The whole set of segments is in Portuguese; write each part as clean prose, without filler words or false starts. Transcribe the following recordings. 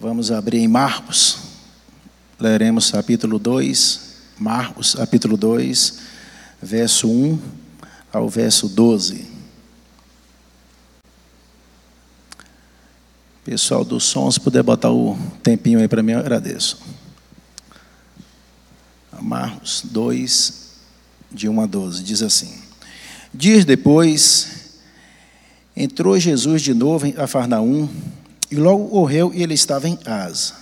Vamos abrir em Marcos, leremos capítulo 2, Marcos capítulo 2, verso 1 ao verso 12. Pessoal do som, se puder botar o tempinho aí para mim, eu agradeço. Marcos 2, de 1 a 12, diz assim: Dias depois, entrou Jesus de novo em Cafarnaum, e logo correu e ele estava em casa.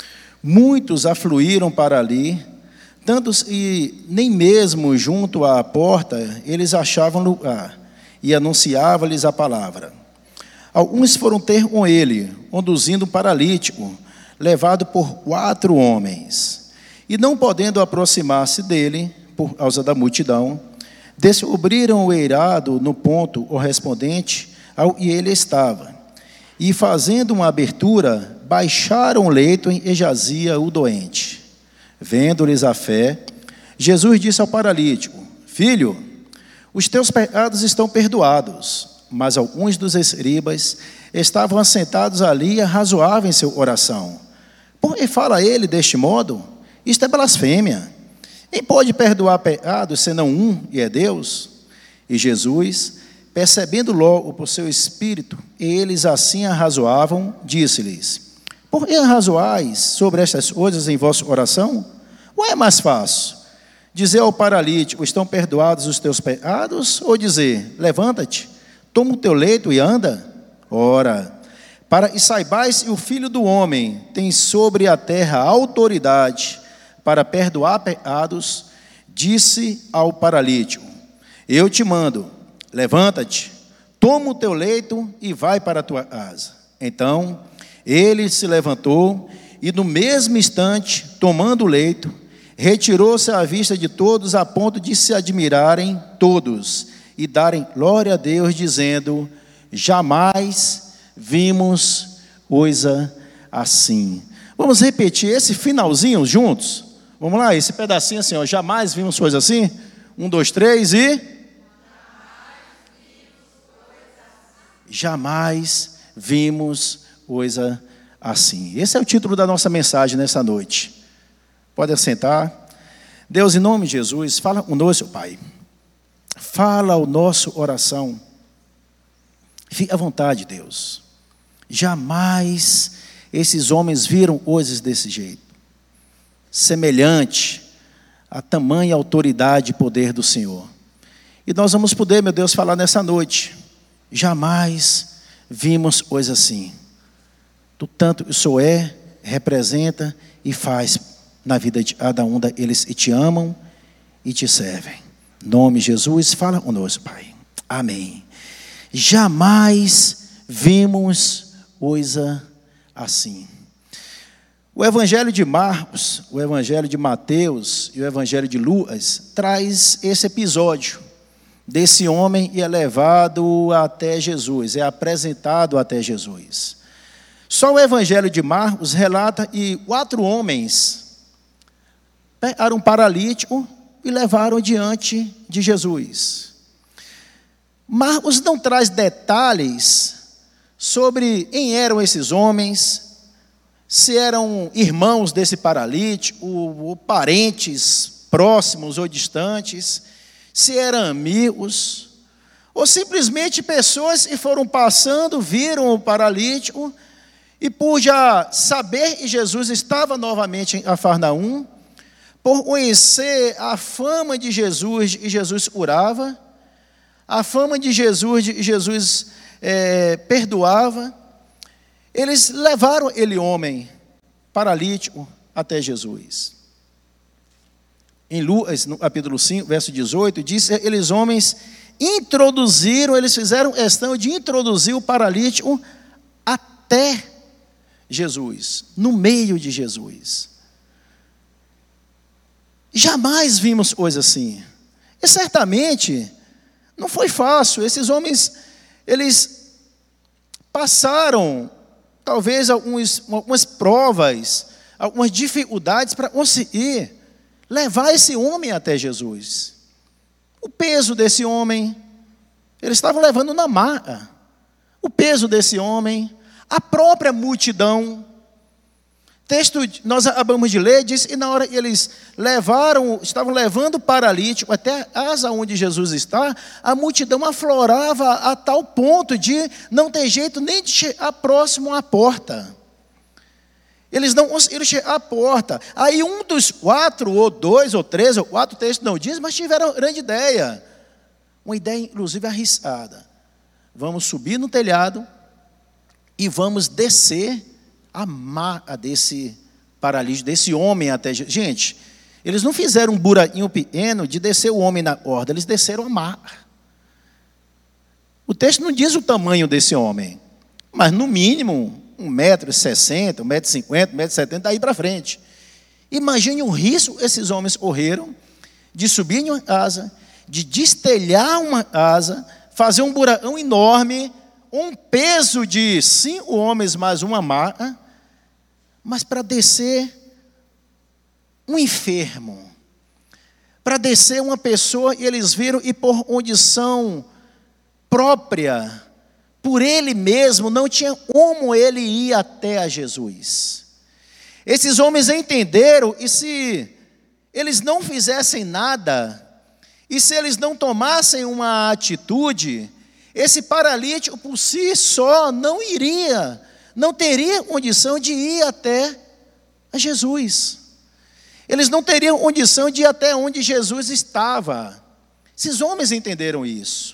Muitos afluíram para ali, tantos e nem mesmo junto à porta eles achavam lugar, e anunciava-lhes a palavra. Alguns foram ter com ele, conduzindo um paralítico, levado por 4 homens. E não podendo aproximar-se dele, por causa da multidão, descobriram o eirado no ponto correspondente ao que ele estava. E fazendo uma abertura, baixaram o leito em que jazia o doente. Vendo-lhes a fé, Jesus disse ao paralítico: Filho, os teus pecados estão perdoados. Mas alguns dos escribas estavam assentados ali e arrazoavam em seu coração. Por que fala ele deste modo? Isto é blasfêmia. Quem pode perdoar pecados senão um, e é Deus? E Jesus, percebendo logo por seu espírito, e eles assim arrazoavam, disse-lhes: Por que arrazoais sobre estas coisas em vosso coração? Ou é mais fácil dizer ao paralítico: estão perdoados os teus pecados? Ou dizer: levanta-te, toma o teu leito e anda? Ora, para que saibais que o Filho do Homem tem sobre a terra autoridade para perdoar pecados, disse ao paralítico: Eu te mando, levanta-te, toma o teu leito e vai para a tua casa. Então, ele se levantou e no mesmo instante, tomando o leito, retirou-se à vista de todos, a ponto de se admirarem todos e darem glória a Deus, dizendo: Jamais vimos coisa assim. Vamos repetir esse finalzinho juntos? Vamos lá, esse pedacinho assim, ó. Jamais vimos coisa assim? 1, 2, 3 e... Jamais vimos coisa assim. Esse é o título da nossa mensagem nessa noite. Pode assentar. Deus, em nome de Jesus, fala conosco, Pai. Fala o nosso coração. Fique à vontade, Deus. Jamais esses homens viram coisas desse jeito, semelhante a tamanha autoridade e poder do Senhor. E nós vamos poder, meu Deus, falar nessa noite: jamais vimos coisa assim. Do tanto que o Senhor é, representa e faz na vida de cada um daqueles que te amam e te servem. Em nome de Jesus, fala conosco, Pai. Amém. Jamais vimos coisa assim. O Evangelho de Marcos, o Evangelho de Mateus e o Evangelho de Lucas traz esse episódio desse homem que é levado até Jesus, é apresentado até Jesus. Só o Evangelho de Marcos relata que 4 homens pegaram um paralítico e levaram diante de Jesus. Marcos não traz detalhes sobre quem eram esses homens, se eram irmãos desse paralítico, ou parentes próximos ou distantes, se eram amigos, ou simplesmente pessoas que foram passando, viram o paralítico, e por já saber que Jesus estava novamente em Cafarnaum, por conhecer a fama de Jesus, e Jesus curava, a fama de Jesus, e Jesus perdoava, eles levaram aquele homem paralítico até Jesus. Em Lucas, no capítulo 5, verso 18, diz que aqueles homens eles fizeram questão de introduzir o paralítico até Jesus, no meio de Jesus. Jamais vimos coisa assim. E certamente não foi fácil. Esses homens, eles passaram talvez algumas provas, algumas dificuldades para conseguir levar esse homem até Jesus. O peso desse homem, eles estavam levando na maca. O peso desse homem, a própria multidão, texto, nós acabamos de ler, diz, e na hora eles estavam levando o paralítico até a casa onde Jesus está, a multidão aflorava a tal ponto de não ter jeito nem de chegar próximo à porta. Eles não conseguiram chegar à porta. Aí um dos 4, ou 2, ou 3, ou 4 textos não diz, mas tiveram uma grande ideia. Uma ideia, inclusive, arriscada. Vamos subir no telhado e vamos descer a maca desse paralítico, desse homem até... Gente, eles não fizeram um buraquinho pequeno de descer o homem na corda, eles desceram a maca. O texto não diz o tamanho desse homem, mas no mínimo 1,60 m, 1,50 m, 1,70 m, daí para frente. Imagine o risco que esses homens correram de subir em uma casa, de destelhar uma casa, fazer um buracão enorme, um peso de 5 homens mais uma maca, mas para descer um enfermo, para descer uma pessoa, e eles viram, e por condição própria, por ele mesmo, não tinha como ele ir até a Jesus. Esses homens entenderam, e se eles não fizessem nada, e se eles não tomassem uma atitude, esse paralítico por si só não teria condição de ir até a Jesus. Eles não teriam condição de ir até onde Jesus estava. Esses homens entenderam isso.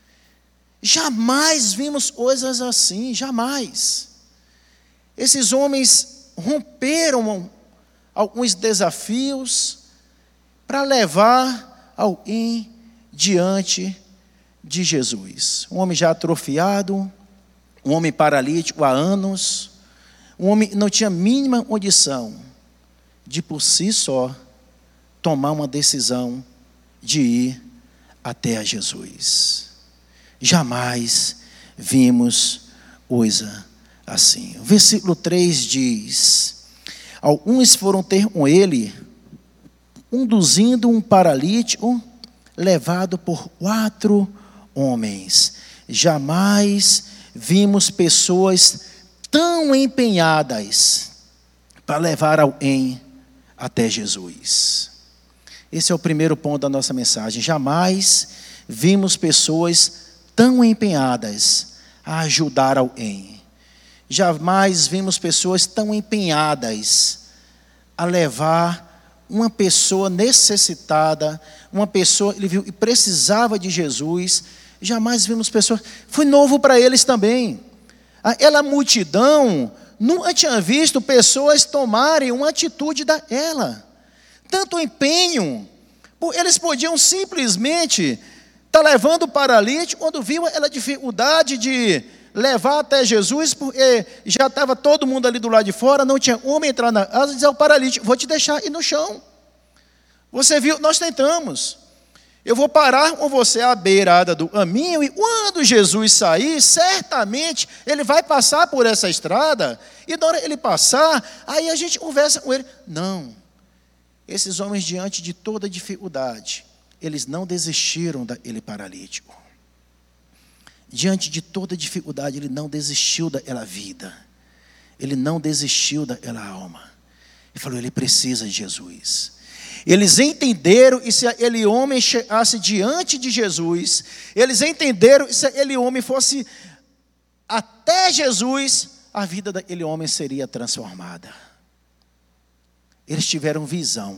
Jamais vimos coisas assim, jamais. Esses homens romperam alguns desafios para levar alguém diante de Jesus. Um homem já atrofiado, um homem paralítico há anos, um homem que não tinha a mínima condição de por si só tomar uma decisão de ir até a Jesus. Jamais vimos coisa assim. O versículo 3 diz: alguns foram ter com ele, conduzindo um paralítico, levado por 4 homens. Jamais vimos pessoas tão empenhadas para levar alguém até Jesus. Esse é o primeiro ponto da nossa mensagem. Jamais vimos pessoas tão empenhadas a ajudar alguém. Jamais vimos pessoas tão empenhadas a levar uma pessoa necessitada, uma pessoa que viu e precisava de Jesus. Jamais vimos pessoas, foi novo para eles também. Aquela multidão nunca tinha visto pessoas tomarem uma atitude daquela. Tanto empenho, eles podiam simplesmente estar levando o paralítico, quando viu aquela dificuldade de levar até Jesus, porque já estava todo mundo ali do lado de fora, não tinha homem entrar na casa e dizer ao paralítico: vou te deixar aí no chão. Você viu, nós tentamos. Eu vou parar com você à beirada do caminho, e quando Jesus sair, certamente ele vai passar por essa estrada, e na hora ele passar, aí a gente conversa com ele. Não. Esses homens, diante de toda dificuldade, eles não desistiram daquele paralítico. Diante de toda dificuldade, ele não desistiu daquela vida. Ele não desistiu daquela alma. Ele falou: ele precisa de Jesus. Eles entenderam, e se aquele homem chegasse diante de Jesus, eles entenderam que se aquele homem fosse até Jesus, a vida daquele homem seria transformada. Eles tiveram visão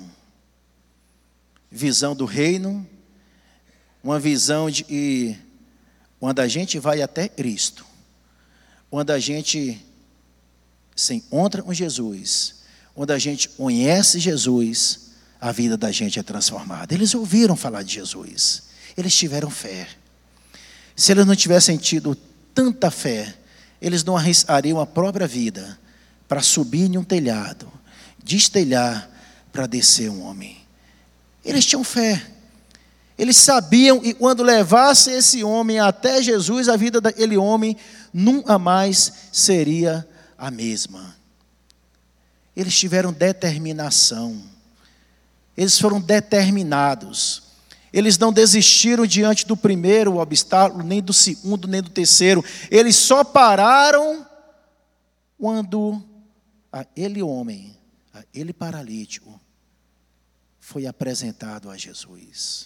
do reino, uma visão de que quando a gente vai até Cristo, quando a gente se encontra com Jesus, quando a gente conhece Jesus, a vida da gente é transformada. Eles ouviram falar de Jesus, eles tiveram fé. Se eles não tivessem tido tanta fé, eles não arriscariam a própria vida para subir em um telhado, destelhar para descer um homem. Eles tinham fé. Eles sabiam que quando levasse esse homem até Jesus, a vida daquele homem nunca mais seria a mesma. Eles tiveram determinação. Eles foram determinados. Eles não desistiram diante do primeiro obstáculo, nem do segundo, nem do terceiro. Eles só pararam quando aquele homem, aquele paralítico, foi apresentado a Jesus.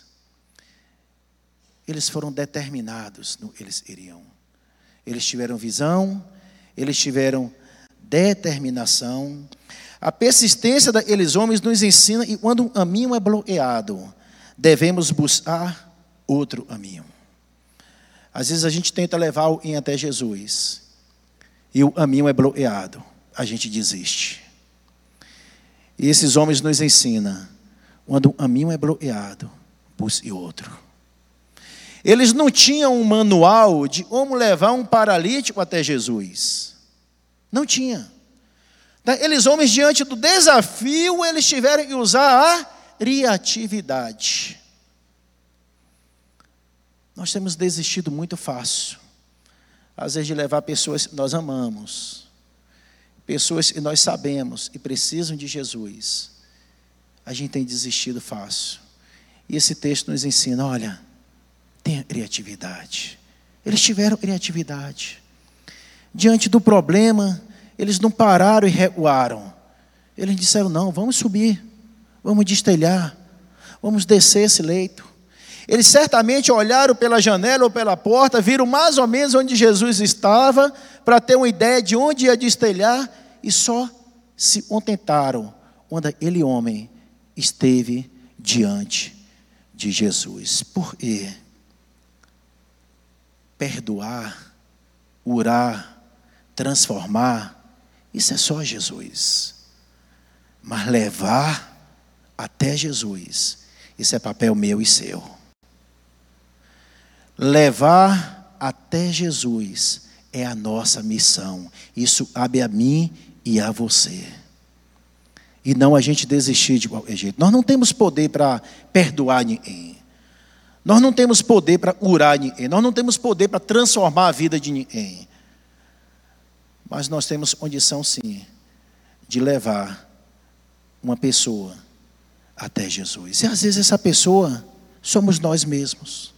Eles foram determinados no eles iriam. Eles tiveram visão, eles tiveram determinação. A persistência daqueles homens nos ensina que quando um caminho é bloqueado, devemos buscar outro caminho. Às vezes a gente tenta levar alguém até Jesus e o caminho é bloqueado, a gente desiste. E esses homens nos ensinam, quando o caminho é bloqueado, busque outro. Eles não tinham um manual de como levar um paralítico até Jesus. Não tinha. Aqueles homens, diante do desafio, eles tiveram que usar a criatividade. Nós temos desistido muito fácil. Às vezes de levar pessoas que nós amamos, pessoas que nós sabemos e precisam de Jesus. A gente tem desistido fácil. E esse texto nos ensina, olha, tenha criatividade. Eles tiveram criatividade. Diante do problema, eles não pararam e recuaram. Eles disseram, não, vamos subir, vamos destelhar, vamos descer esse leito. Eles certamente olharam pela janela ou pela porta, viram mais ou menos onde Jesus estava, para ter uma ideia de onde ia destelhar, e só se contentaram quando aquele homem esteve diante de Jesus. Por quê? Perdoar, curar, transformar, isso é só Jesus. Mas levar até Jesus, isso é papel meu e seu. Levar até Jesus é a nossa missão. Isso cabe a mim e a você. E não a gente desistir de qualquer jeito. Nós não temos poder para perdoar ninguém. Nós não temos poder para curar ninguém. Nós não temos poder para transformar a vida de ninguém. Mas nós temos condição, sim, de levar uma pessoa até Jesus. E às vezes essa pessoa somos nós mesmos.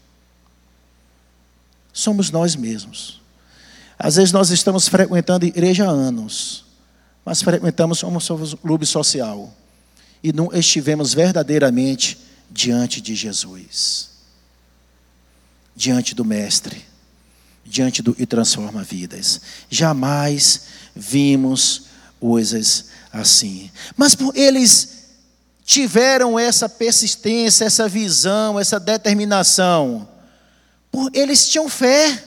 Somos nós mesmos. Às vezes nós estamos frequentando igreja há anos, mas frequentamos como um clube social e não estivemos verdadeiramente diante de Jesus, diante do Mestre, diante do que transforma vidas. Jamais vimos coisas assim. Mas por eles tiveram essa persistência, essa visão, essa determinação, por eles tinham fé.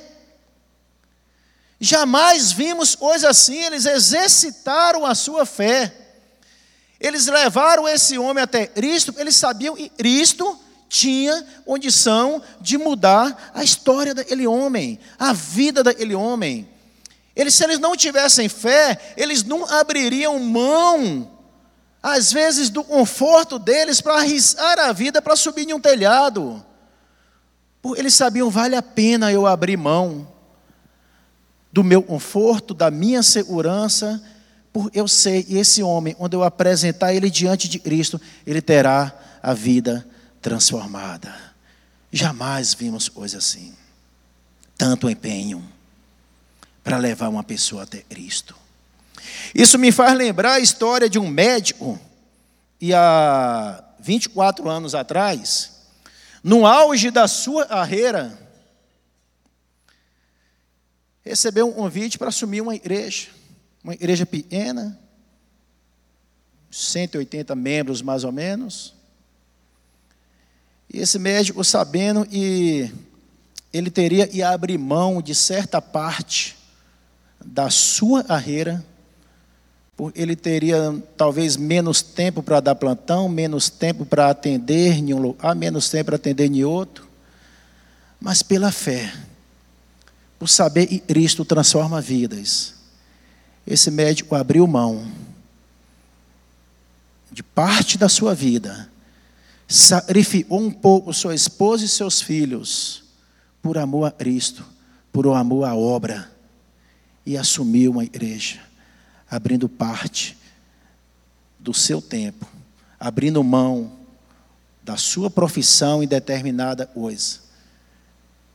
Jamais vimos coisa assim. Eles exercitaram a sua fé. Eles levaram esse homem até Cristo. Eles sabiam que Cristo tinha condição de mudar a história daquele homem, a vida daquele homem. Se eles não tivessem fé, eles não abririam mão, às vezes, do conforto deles para arriscar a vida para subir em um telhado. Eles sabiam, vale a pena eu abrir mão do meu conforto, da minha segurança, porque eu sei que esse homem, quando eu apresentar ele diante de Cristo, ele terá a vida transformada. Jamais vimos coisa assim. Tanto empenho para levar uma pessoa até Cristo. Isso me faz lembrar a história de um médico, e há 24 anos atrás, no auge da sua carreira, recebeu um convite para assumir uma igreja pequena, 180 membros mais ou menos. E esse médico, sabendo que ele teria que abrir mão de certa parte da sua carreira, ele teria talvez menos tempo para dar plantão, menos tempo para atender em um lugar, menos tempo para atender em outro, mas pela fé, por saber que Cristo transforma vidas, esse médico abriu mão de parte da sua vida, sacrificou um pouco sua esposa e seus filhos, por amor a Cristo, por amor à obra, e assumiu uma igreja, abrindo parte do seu tempo, abrindo mão da sua profissão em determinada coisa,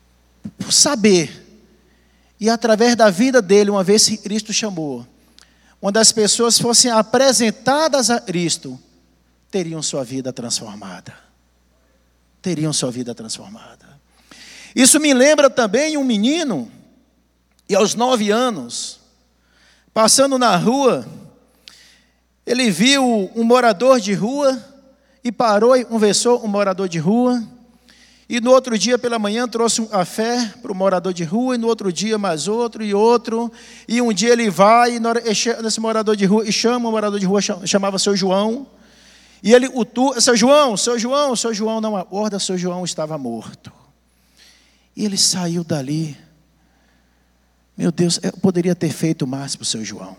por saber, e através da vida dele, uma vez que Cristo chamou, onde as pessoas fossem apresentadas a Cristo, teriam sua vida transformada. Teriam sua vida transformada. Isso me lembra também um menino, e aos 9 anos, passando na rua, ele viu um morador de rua, e parou e conversou com um morador de rua, e no outro dia pela manhã trouxe um café para o morador de rua, e no outro dia mais outro e outro, e um dia ele vai nesse morador de rua, e chama o morador de rua, chamava seu João, e ele seu João não acorda, seu João estava morto. E ele saiu dali. Meu Deus, eu poderia ter feito mais para o seu João.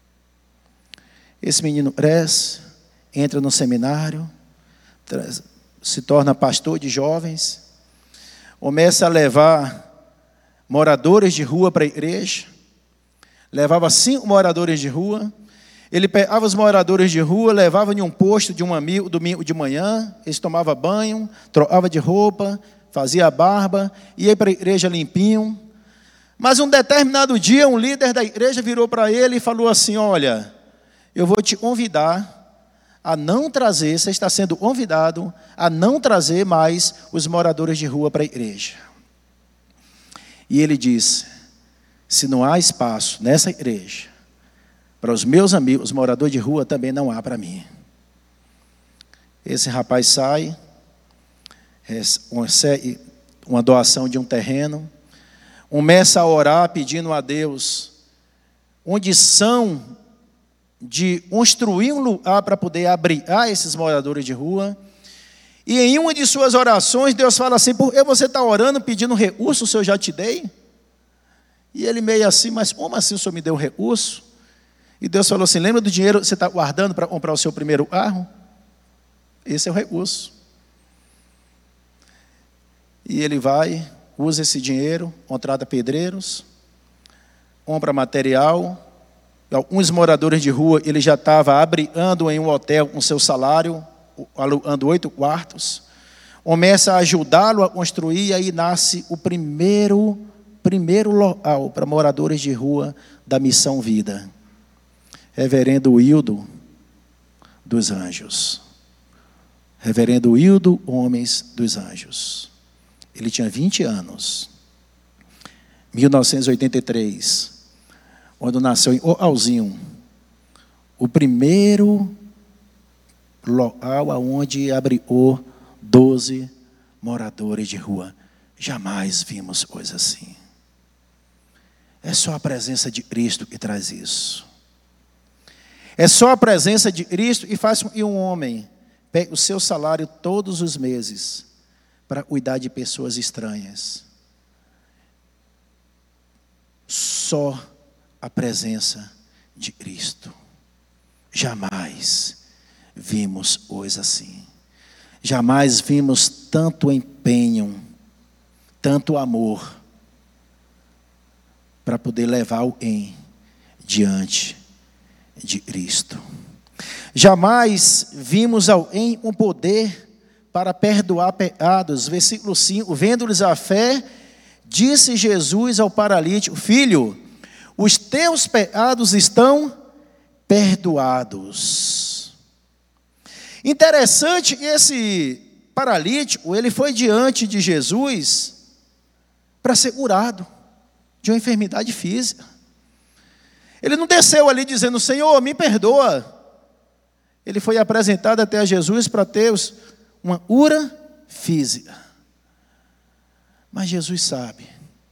Esse menino cresce, entra no seminário, se torna pastor de jovens, começa a levar moradores de rua para a igreja, levava 5 moradores de rua, ele pegava os moradores de rua, levava em um posto de um amigo, domingo de manhã, eles tomavam banho, trocava de roupa, fazia a barba, ia para a igreja limpinho. Mas um determinado dia, um líder da igreja virou para ele e falou assim: olha, eu vou te convidar a não trazer, você está sendo convidado a não trazer mais os moradores de rua para a igreja. E ele disse: se não há espaço nessa igreja para os meus amigos, os moradores de rua, também não há para mim. Esse rapaz sai, recebe uma doação de um terreno, começa a orar pedindo a Deus condição de construir um lugar para poder abrigar esses moradores de rua. E em uma de suas orações, Deus fala assim: por que você está orando pedindo recurso, o Senhor já te dei? E ele meio assim: mas como assim o Senhor me deu recurso? E Deus falou assim: lembra do dinheiro que você está guardando para comprar o seu primeiro carro? Esse é o recurso. E ele vai, usa esse dinheiro, contrata pedreiros, compra material. Alguns moradores de rua, ele já estava abrigando em um hotel com seu salário, alugando 8 quartos. Começa a ajudá-lo a construir, e aí nasce o primeiro local para moradores de rua da Missão Vida. Reverendo Wildo dos Anjos. Reverendo Wildo Homens dos Anjos. Ele tinha 20 anos. 1983. Quando nasceu em Oalzinho, o primeiro local onde abrigou 12 moradores de rua. Jamais vimos coisa assim. É só a presença de Cristo que traz isso. É só a presença de Cristo que faz com que um homem pegue o seu salário todos os meses para cuidar de pessoas estranhas. Só a presença de Cristo. Jamais vimos coisa assim. Jamais vimos tanto empenho, tanto amor, para poder levar alguém diante de Cristo. Jamais vimos alguém com poder para perdoar pecados. Versículo 5, vendo-lhes a fé, disse Jesus ao paralítico: filho, os teus pecados estão perdoados. Interessante que esse paralítico, ele foi diante de Jesus para ser curado de uma enfermidade física. Ele não desceu ali dizendo: Senhor, me perdoa. Ele foi apresentado até a Jesus para ter uma cura física. Mas Jesus sabe.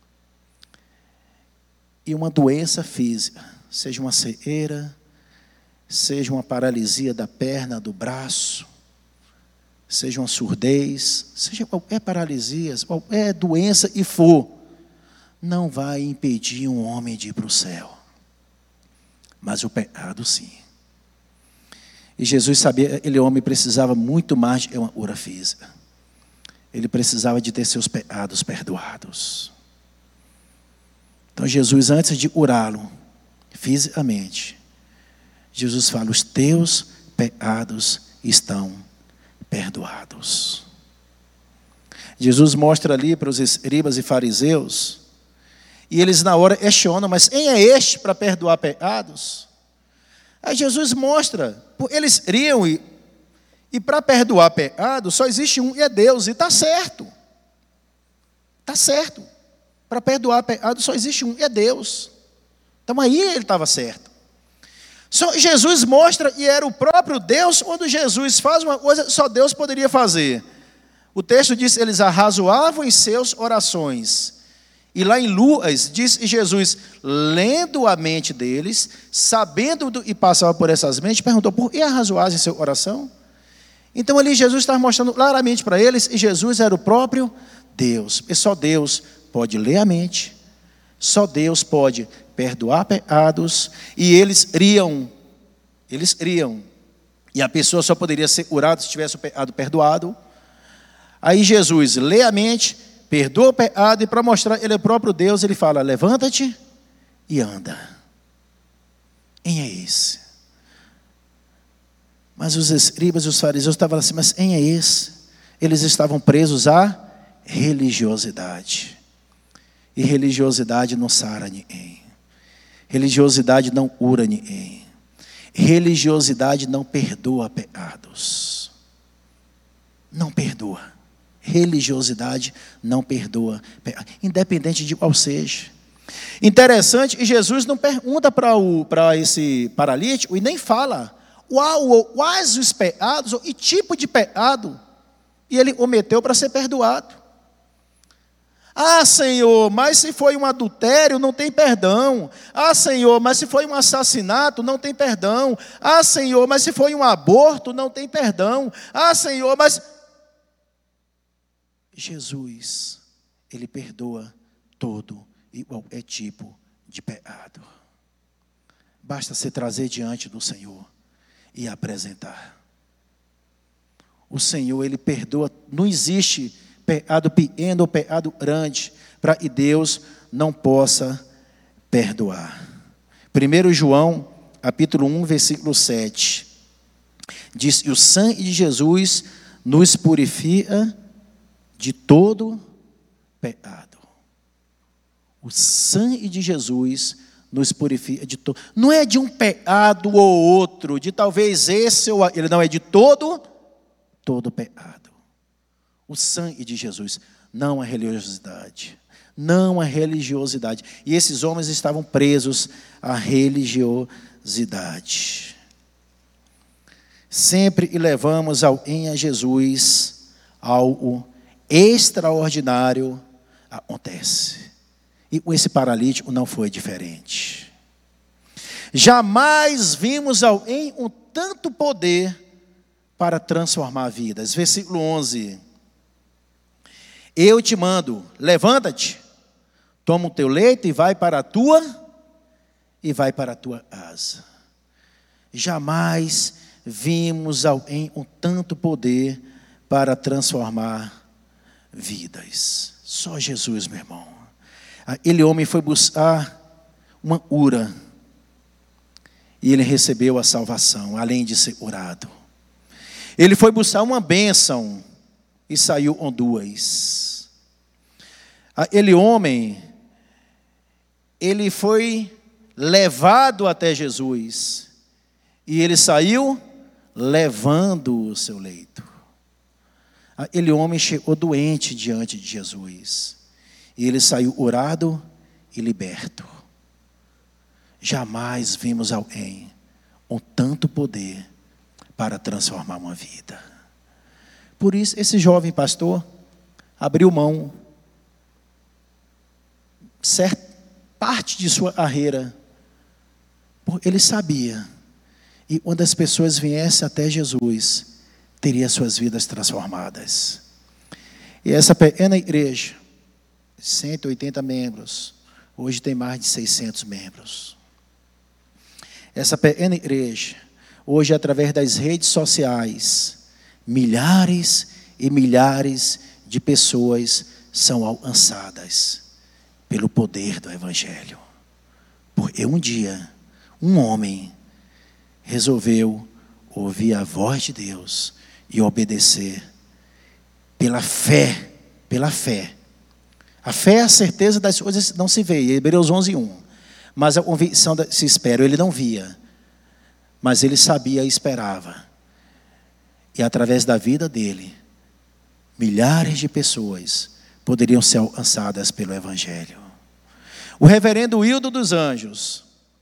E uma doença física, seja uma cegueira, seja uma paralisia da perna, do braço, seja uma surdez, seja qualquer paralisia, qualquer doença e for, não vai impedir um homem de ir para o céu. Mas o pecado sim. E Jesus sabia que aquele homem precisava muito mais de uma cura física. Ele precisava de ter seus pecados perdoados. Então Jesus, antes de curá-lo fisicamente, Jesus fala: os teus pecados estão perdoados. Jesus mostra ali para os escribas e fariseus, e eles na hora questionam: mas quem é este para perdoar pecados? Aí Jesus mostra, eles riam e para perdoar pecado só existe um, e é Deus, e está certo. Está certo. Para perdoar pecado só existe um, e é Deus. Então aí ele estava certo. Só Jesus mostra, e era o próprio Deus, quando Jesus faz uma coisa, só Deus poderia fazer. O texto diz, eles arrazoavam em seus orações. E lá em Lucas, diz Jesus, lendo a mente deles, sabendo e passava por essas mentes, perguntou, por que arrazoavam em sua oração? Então ali Jesus estava mostrando claramente para eles, e Jesus era o próprio Deus. E só Deus pode ler a mente, só Deus pode perdoar pecados, e eles riam, e a pessoa só poderia ser curada se tivesse o pecado perdoado. Aí Jesus lê a mente, perdoa o pecado, e para mostrar ele é o próprio Deus, ele fala, levanta-te e anda. Quem é esse? Mas os escribas e os fariseus estavam assim, mas quem é esse? Eles estavam presos à religiosidade. E religiosidade não sara ninguém. Religiosidade não cura ninguém. Religiosidade não perdoa pecados. Não perdoa. Religiosidade não perdoa pecados, independente de qual seja. Interessante, e Jesus não pergunta para esse paralítico, e nem fala quais os pecados, e tipo de pecado, e ele cometeu para ser perdoado. Ah, Senhor, mas se foi um adultério, não tem perdão. Ah, Senhor, mas se foi um assassinato, não tem perdão. Ah, Senhor, mas se foi um aborto, não tem perdão. Ah, Senhor, mas... Jesus, ele perdoa todo e qualquer tipo de pecado. Basta se trazer diante do Senhor e apresentar. O Senhor, ele perdoa, não existe pecado pequeno ou pecado grande, para que Deus não possa perdoar. 1 João, capítulo 1, versículo 7, diz, e o sangue de Jesus nos purifica de todo pecado. O sangue de Jesus nos purifica de todo. Não é de um pecado ou outro, de talvez esse ou aquele, não, é de todo pecado. O sangue de Jesus, não a religiosidade. Não a religiosidade. E esses homens estavam presos à religiosidade. Sempre levamos alguém a Jesus, algo extraordinário acontece. E com esse paralítico não foi diferente. Jamais vimos alguém com tanto poder para transformar vidas. Versículo 11. Eu te mando, levanta-te, toma o teu leito e vai para a tua casa. Jamais vimos alguém com tanto poder para transformar vidas. Só Jesus, meu irmão. Aquele homem foi buscar uma cura e ele recebeu a salvação, além de ser curado. Ele foi buscar uma bênção e saiu com duas. Aquele homem, ele foi levado até Jesus e ele saiu levando o seu leito. Aquele homem chegou doente diante de Jesus e ele saiu curado e liberto. Jamais vimos alguém com tanto poder para transformar uma vida. Por isso, esse jovem pastor abriu mão, certa parte de sua carreira, porque ele sabia, e quando as pessoas viessem até Jesus, teria suas vidas transformadas. E essa pequena igreja, 180 membros, hoje tem mais de 600 membros. Essa pequena igreja, hoje através das redes sociais, milhares e milhares de pessoas são alcançadas pelo poder do Evangelho. Porque um dia, um homem resolveu ouvir a voz de Deus e obedecer pela fé. A fé é a certeza das coisas que não se vê, Hebreus 11:1. Mas a convicção se espera, ele não via. mas ele sabia e esperava. E através da vida dele, milhares de pessoas poderiam ser alcançadas pelo Evangelho. O reverendo Hildo dos Anjos,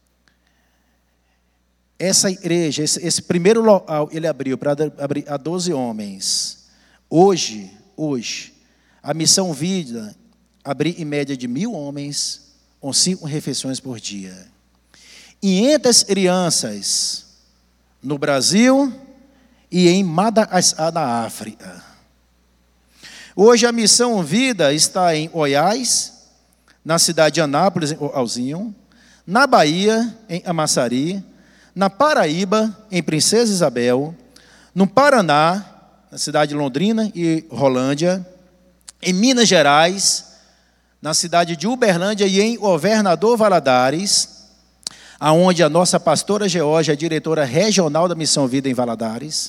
essa igreja, esse primeiro local, ele abriu para abrir a 12 homens. Hoje, a Missão Vida abre em média de 1.000 homens, com 5 refeições por dia. 500 crianças no Brasil e em Madagascar, na África. Hoje a Missão Vida está em Goiás, na cidade de Anápolis, em Alzinho, na Bahia, em Amaçari, na Paraíba, em Princesa Isabel, no Paraná, na cidade de Londrina e Rolândia, em Minas Gerais, na cidade de Uberlândia e em Governador Valadares, aonde a nossa pastora Georgia é diretora regional da Missão Vida em Valadares,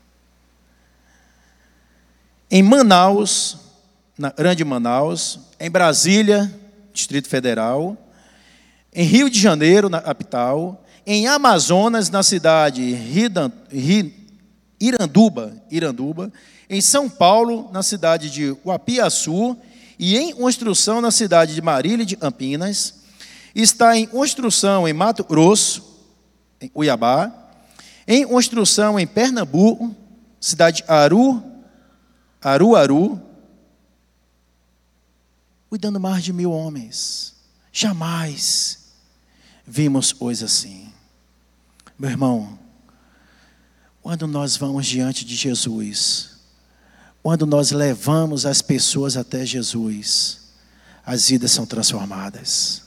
em Manaus, na Grande Manaus, em Brasília, Distrito Federal, em Rio de Janeiro, na capital, em Amazonas, na cidade Iranduba, em São Paulo, na cidade de Guapiaçu, e em construção na cidade de Marília de Campinas, está em construção em Mato Grosso, em Cuiabá, em construção em Pernambuco, cidade de Aruaru, cuidando mais de 1.000 homens. Jamais vimos coisa assim. Meu irmão, quando nós vamos diante de Jesus, quando nós levamos as pessoas até Jesus, as vidas são transformadas.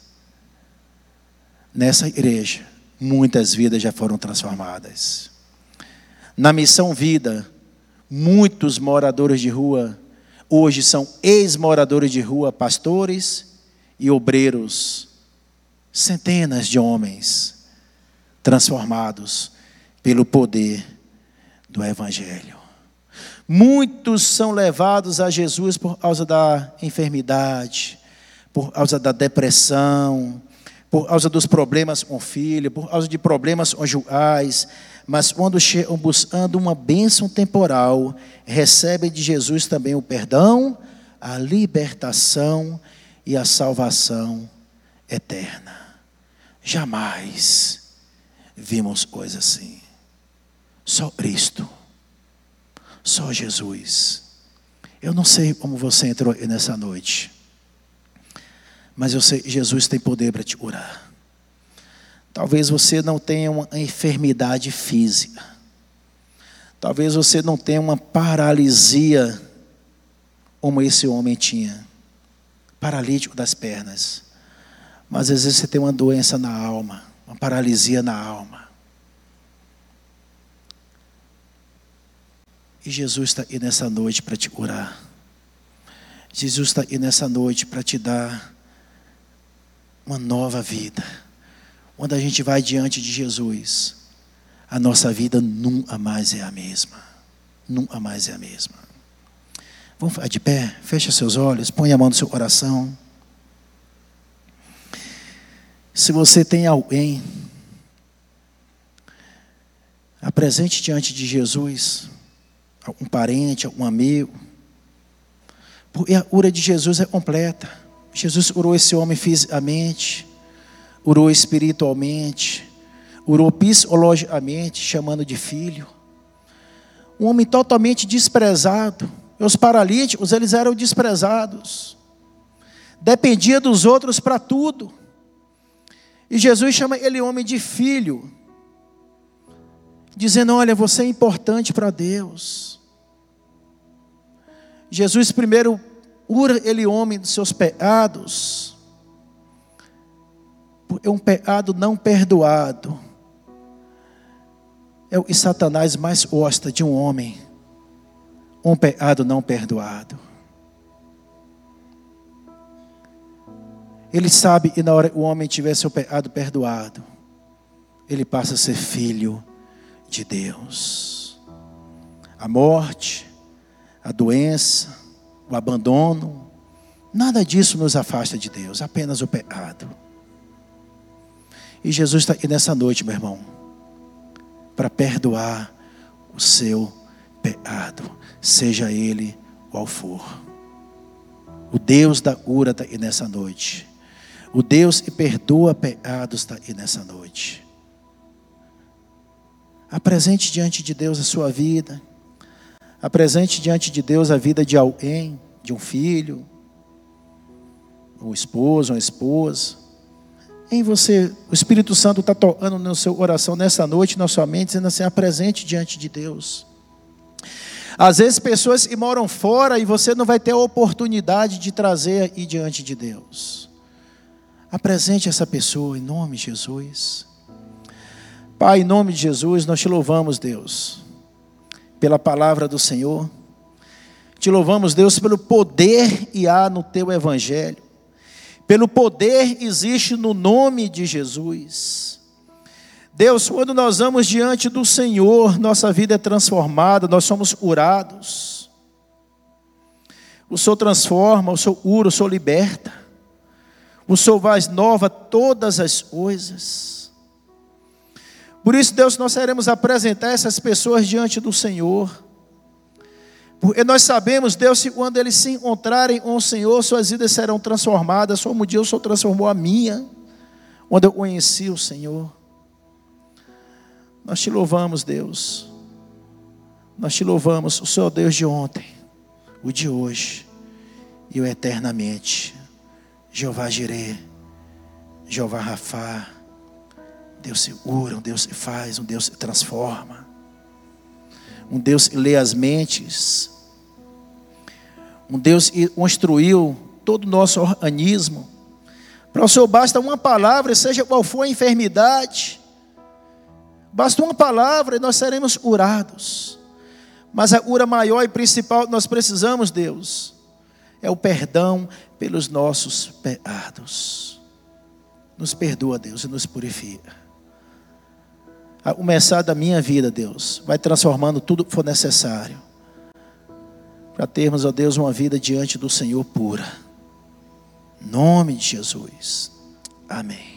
Nessa igreja, muitas vidas já foram transformadas. Na Missão Vida, muitos moradores de rua, hoje são ex-moradores de rua, pastores e obreiros. Centenas de homens transformados pelo poder do Evangelho. Muitos são levados a Jesus por causa da enfermidade, por causa da depressão, por causa dos problemas com o filho, por causa de problemas conjugais, mas quando chegam buscando uma bênção temporal, recebem de Jesus também o perdão, a libertação e a salvação eterna. Jamais vimos coisa assim. Só Cristo. Só Jesus. Eu não sei como você entrou aqui nessa noite, mas eu sei que Jesus tem poder para te curar. Talvez você não tenha uma enfermidade física. Talvez você não tenha uma paralisia como esse homem tinha. Paralítico das pernas. Mas às vezes você tem uma doença na alma, uma paralisia na alma. E Jesus está aí nessa noite para te curar. Jesus está aí nessa noite para te dar uma nova vida. Quando a gente vai diante de Jesus, a nossa vida nunca mais é a mesma. Nunca mais é a mesma. Vamos ficar de pé? Fecha seus olhos, põe a mão no seu coração. Se você tem alguém, apresente diante de Jesus, algum parente, algum amigo. Porque a cura de Jesus é completa. Jesus curou esse homem fisicamente, curou espiritualmente, curou psicologicamente, chamando de filho. Um homem totalmente desprezado. E os paralíticos, eles eram desprezados. Dependia dos outros para tudo. E Jesus chama ele homem de filho, dizendo: olha, você é importante para Deus. Jesus primeiro cura ele homem dos seus pecados. É um pecado não perdoado. É o que Satanás mais gosta de um homem. Um pecado não perdoado. Ele sabe que na hora que o homem tiver seu pecado perdoado, ele passa a ser filho de Deus. A morte, a doença, o abandono, nada disso nos afasta de Deus, apenas o pecado. E Jesus está aqui nessa noite, meu irmão, para perdoar o seu pecado, seja ele qual for. O Deus da cura está aí nessa noite. O Deus que perdoa pecados está aí nessa noite. Apresente diante de Deus a sua vida. Apresente diante de Deus a vida de alguém, de um filho, um esposo, uma esposa. Em você, o Espírito Santo está tocando no seu coração nessa noite, na sua mente, dizendo assim: apresente diante de Deus. Às vezes pessoas que moram fora e você não vai ter a oportunidade de trazer aí diante de Deus. Apresente essa pessoa em nome de Jesus. Pai, em nome de Jesus, nós te louvamos, Deus, pela palavra do Senhor. Te louvamos, Deus, pelo poder que há no teu evangelho. Pelo poder que existe no nome de Jesus. Deus, quando nós vamos diante do Senhor, nossa vida é transformada, nós somos curados. O Senhor transforma, o Senhor cura, o Senhor liberta. O Senhor faz nova todas as coisas. Por isso, Deus, nós queremos apresentar essas pessoas diante do Senhor. Porque nós sabemos, Deus, que quando eles se encontrarem com o Senhor, suas vidas serão transformadas, como um dia o Senhor transformou a minha, quando eu conheci o Senhor. Nós te louvamos, Deus. Nós te louvamos, o Senhor Deus de ontem, o de hoje e o eternamente. Jeová Jireh, Jeová Rafá, Deus se cura, um Deus que faz, um Deus que transforma, um Deus que lê as mentes, um Deus que construiu todo o nosso organismo. Para o Senhor basta uma palavra, seja qual for a enfermidade, basta uma palavra e nós seremos curados. Mas a cura maior e principal que nós precisamos, Deus, é o perdão pelos nossos pecados. Nos perdoa, Deus, e nos purifica. A começar da minha vida, Deus, vai transformando tudo que for necessário, para termos, ó Deus, uma vida diante do Senhor pura. Em nome de Jesus. Amém.